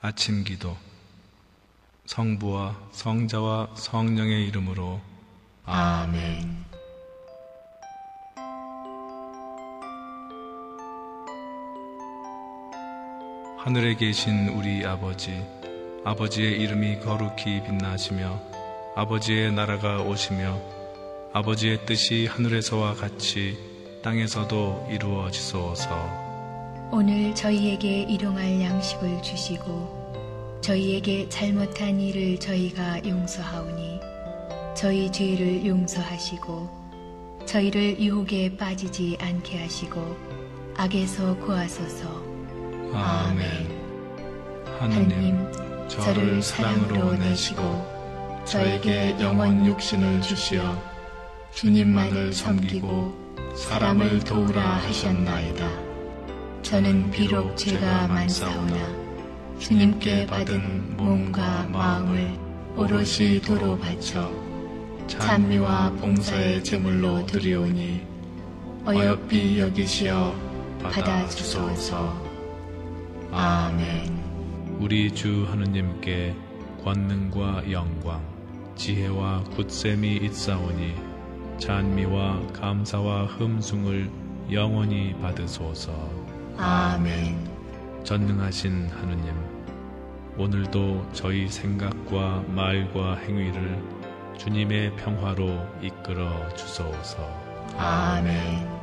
아침 기도. 성부와 성자와 성령의 이름으로 아멘. 하늘에 계신 우리 아버지, 아버지의 이름이 거룩히 빛나시며 아버지의 나라가 오시며 아버지의 뜻이 하늘에서와 같이 땅에서도 이루어지소서. 오늘 저희에게 일용할 양식을 주시고 저희에게 잘못한 일을 저희가 용서하오니 저희 죄를 용서하시고 저희를 유혹에 빠지지 않게 하시고 악에서 구하소서. 아멘. 하느님, 저를 사랑으로 내시고 저에게 영원 육신을 주시어 주님만을 섬기고 사람을 도우라 하셨나이다. 저는 비록 죄가 많사오나 주님께 받은 몸과 마음을 오롯이 도로 바쳐 찬미와 봉사의 제물로 드리오니 어여삐 여기시어 받아주소서. 아멘. 우리 주 하느님께 권능과 영광, 지혜와 굳셈이 있사오니 찬미와 감사와 흠숭을 영원히 받으소서. 아멘. 전능하신 하느님, 오늘도 저희 생각과 말과 행위를 주님의 평화로 이끌어 주소서. 아멘.